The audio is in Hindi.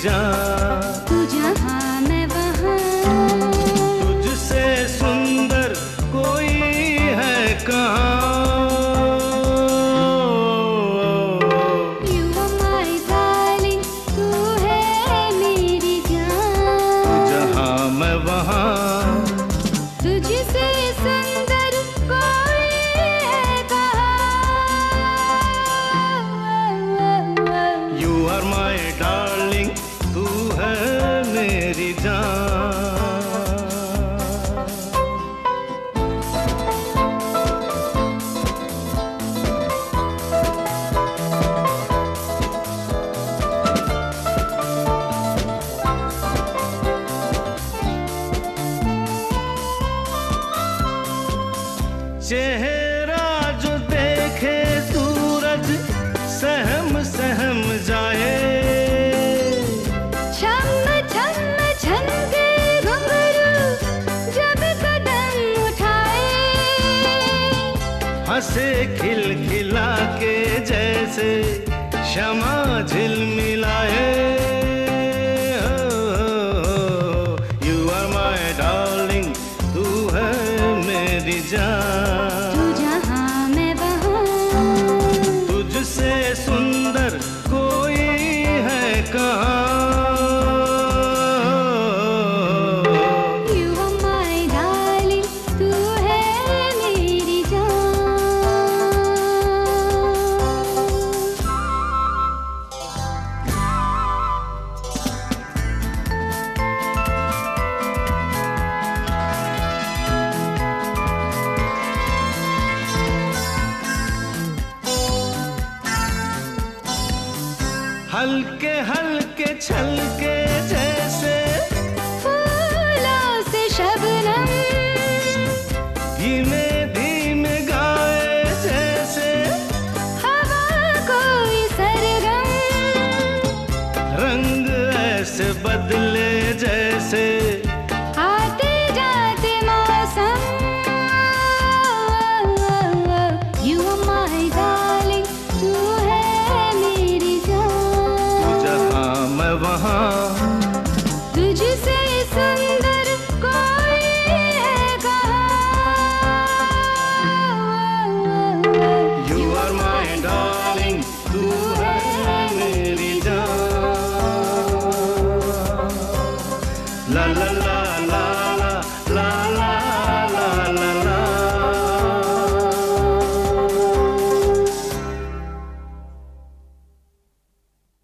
जान। तू जहाँ मैं वहाँ, तुझसे सुंदर कोई है कहाँ। You are my darling, तू है मेरी जान। जहाँ मैं वहाँ, तुझसे सुंदर कोई है कहाँ। You are my darling, तू है मेरी जान। चेहरा जो देखे सूरज सहम सहम जाए। छम छम छनके घुंघरू जब कदम उठाए। हंसे खिलखिला के जैसे शमा झिलमिलाए। You are my darling, तू है मेरी जान। तू जहाँ मैं वहाँ, तुझसे सुंदर कोई है कहाँ। You are my darling, तू है मेरी जान। हल्के हल्के छलके जैसे फूलों से शबनम, धीमे धीमे गाए जैसे हवा कोई सरगम। रंग ऐसे बदले